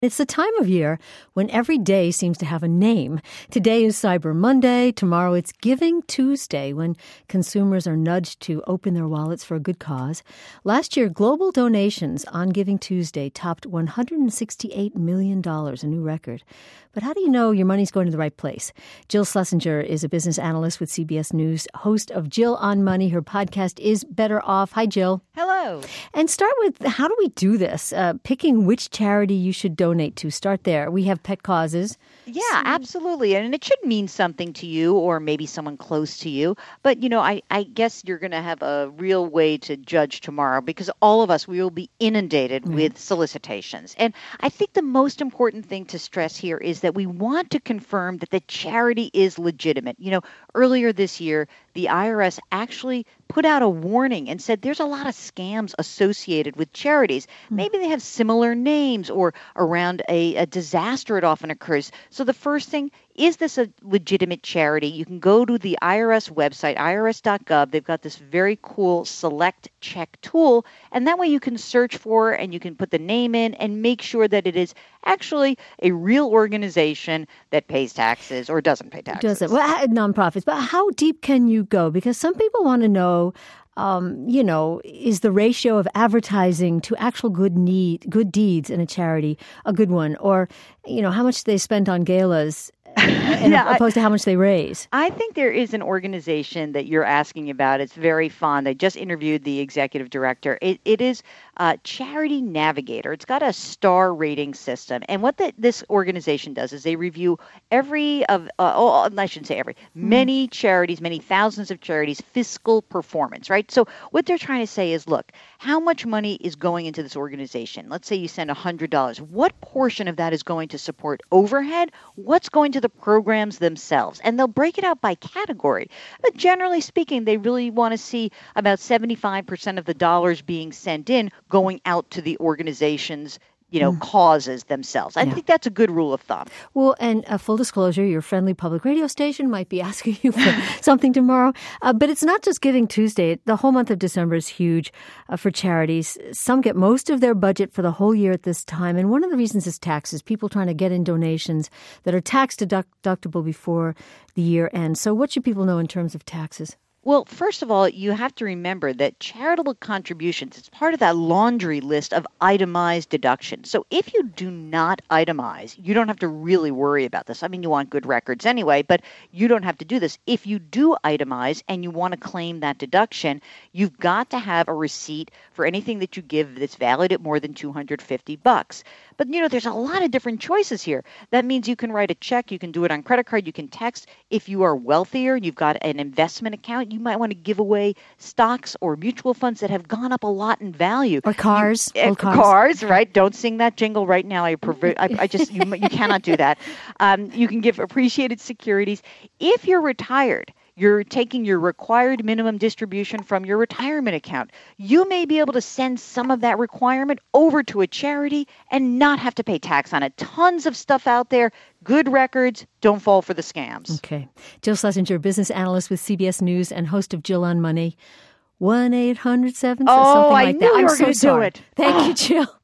It's the time of year when every day seems to have a name. Today is Cyber Monday. Tomorrow it's Giving Tuesday, when consumers are nudged to open their wallets for a good cause. Last year, global donations on Giving Tuesday topped $168 million, a new record. But how do you know your money's going to the right place? Jill Schlesinger is a business analyst with CBS News, host of Jill on Money. Her podcast is Better Off. Hi, Jill. Hello. And start with, how do we do this? Picking which charity you should donate to. Start there. We have pet causes. Yeah, absolutely. And it should mean something to you or maybe someone close to you. But, I guess you're going to have a real way to judge tomorrow because all of us, we will be inundated with solicitations. And I think the most important thing to stress here is that we want to confirm that the charity is legitimate. Earlier this year, the IRS actually put out a warning and said there's a lot of scams associated with charities. Maybe they have similar names, or around a disaster it often occurs. So the first thing, is this a legitimate charity? You can go to the IRS website, irs.gov. They've got this very cool select check tool, and that way you can search for and you can put the name in and make sure that it is actually a real organization that pays taxes or doesn't pay taxes. Doesn't. Well, nonprofits. But how deep can you go? Because some people want to know, is the ratio of advertising to actual good deeds in a charity a good one? Or, how much they spent on galas opposed to how much they raise? I think there is an organization that you're asking about. It's very fun. I just interviewed the executive director. It is Charity Navigator. It's got a star rating system. And what this organization does is they review many charities, many thousands of charities' fiscal performance, right? So what they're trying to say is, look, how much money is going into this organization? Let's say you send $100. What portion of that is going to support overhead? What's going to the programs themselves? And they'll break it out by category. But generally speaking, they really want to see about 75% of the dollars being sent in going out to the organization's causes themselves. I think that's a good rule of thumb. Well, and full disclosure, your friendly public radio station might be asking you for something tomorrow. But it's not just Giving Tuesday. The whole month of December is huge for charities. Some get most of their budget for the whole year at this time. And one of the reasons is taxes, people trying to get in donations that are tax deductible before the year ends. So what should people know in terms of taxes? Well, first of all, you have to remember that charitable contributions, it's part of that laundry list of itemized deductions. So if you do not itemize, you don't have to really worry about this. I mean, you want good records anyway, but you don't have to do this. If you do itemize and you want to claim that deduction, you've got to have a receipt for anything that you give that's valid at more than $250. But, there's a lot of different choices here. That means you can write a check, you can do it on credit card, you can text. If you are wealthier, you've got an investment account, you might want to give away stocks or mutual funds that have gone up a lot in value. Or cars. Cars, right? Don't sing that jingle right now. You cannot do that. You can give appreciated securities. If you're retired, you're taking your required minimum distribution from your retirement account. You may be able to send some of that requirement over to a charity and not have to pay tax on it. Tons of stuff out there. Good records. Don't fall for the scams. Okay. Jill Schlesinger, business analyst with CBS News and host of Jill on Money. 1-800-7 something like that. I knew you were going to do it. Thank you, Jill.